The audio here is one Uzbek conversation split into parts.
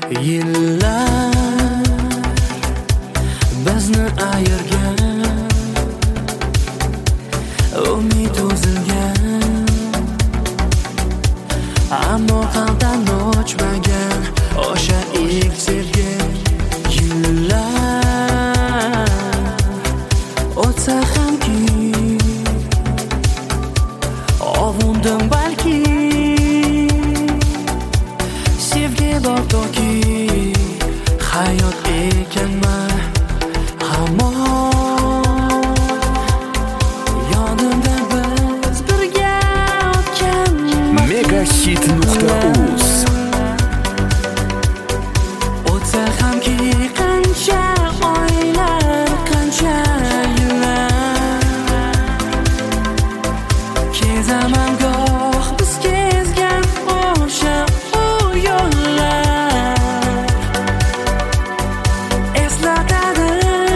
Yillar bizni ayirgan, umid uzilgan, ammo qalbdan o'chmagan o'sha ilk sevgi. Yillar o'tsa hamki ovundim balki, sevgi bor toki hayot ekanman hamon. Yonimda biz birga o'tgan Megahit.uz. o'tsa hamki qancha oylar, qancha yillar, kezaman goh biz kezgan o'sha yo'llar. Eslatadi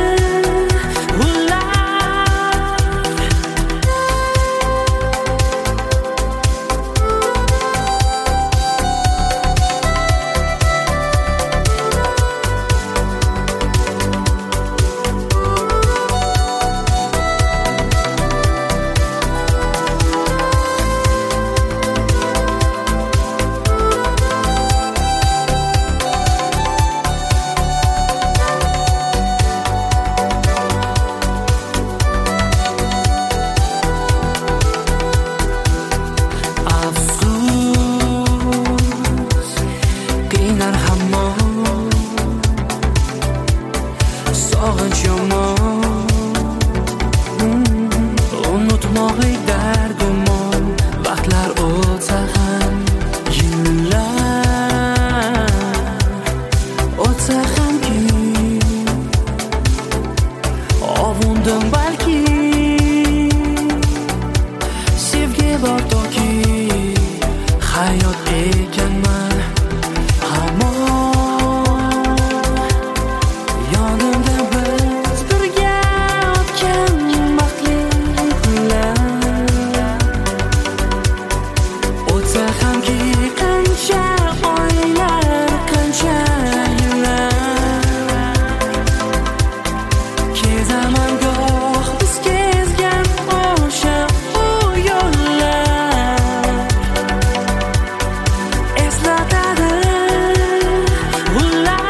ular. Afsus qiynar hamon, sog'inch yomon, unutmoq dardumon. Vaqtlar o'tsa ham, yillar o'tsa hamki ovundim balki, sevgi bor toki hayot ekanman hamon. Yonimda biz birga o'tgan baxtli kunlar. O'tsa hamki qancha oylar, qancha yillar, kezaman goh biz kezgan o'sha yo'llar. Eslatadi ular.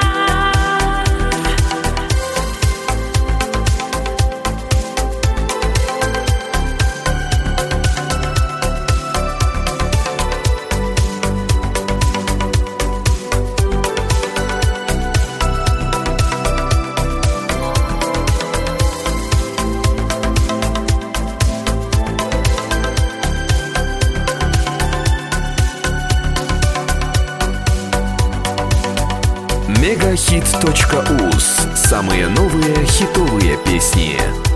Megahit.uz. Самые новые хитовые песни.